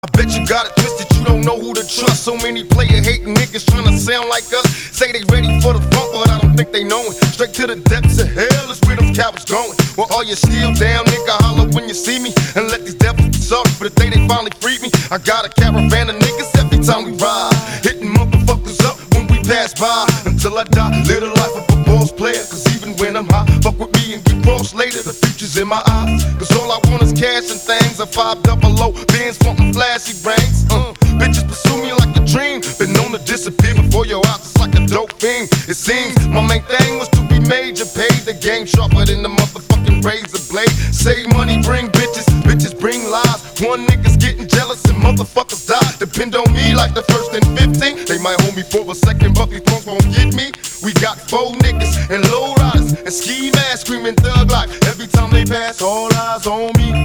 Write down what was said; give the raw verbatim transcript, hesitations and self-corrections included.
I bet you got it twisted, you don't know who to trust. So many player hating niggas trying to sound like us. Say they ready for the funk, but I don't think they know it. Straight to the depths of hell is where them cowards going. Well, all you still down, nigga, holler when you see me. And let these devils be sorry for the day they finally freed me. I got a caravan of niggas every time we ride, hitting motherfuckers up when we pass by. Until I die, live the life of a boss player. Cause even when I'm high, fuck with me and get crossed later. The future's in my eyes, cause all I want is cash and things. A five double O, Benz wantin' flashy brains. uh, Bitches pursue me like a dream. Been known to disappear before your eyes, it's like a dope fiend. It seems my main thing was to be major. Paid the game sharper than the motherfucking razor blade. Save money, bring bitches, bitches bring lies. One nigga's getting jealous and motherfuckers die. Depend on me like the first and fifteen. They might hold me for a second, but these punks won't get me. We got four niggas and low riders and ski masks screaming thug like every time they pass. All eyes on me.